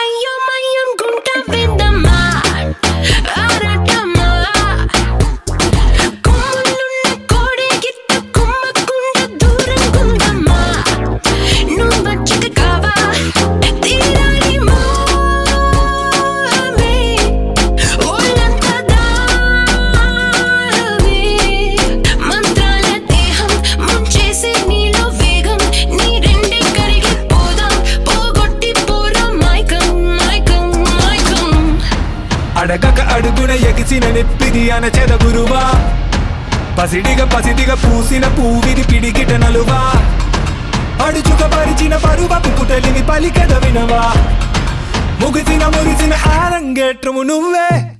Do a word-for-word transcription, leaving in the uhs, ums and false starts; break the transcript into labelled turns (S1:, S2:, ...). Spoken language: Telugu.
S1: అయ్యోమయ్యం గుంట విందమ్మా ఆరాటమ్మా కొమ్ములున్న కోడే గిత్త కుమ్మకుండ దూరంగుందమ్మా నువ్వు వచ్చక కావా తీరాలి మోహమే ఒళ్ళంతా దారవే మంత్రాల దేహం ముంచేసే నీలో వేగం నీ రెండే కరిగి పోదాం పోగొట్టి పోరా మైకం మైకం మైకం
S2: అడగక అడుగున ఎగిసిన నెప్పిది అనచెద గురువా పసిడిగా పసిడిగా పూసిన పూవిది పిడికిట నలువా అడుచుక పరిచిన పరువపు పుటలిని పలికద వినవా ముగిసిన ముగిసిన ఆరంగేట్రము నువ్వే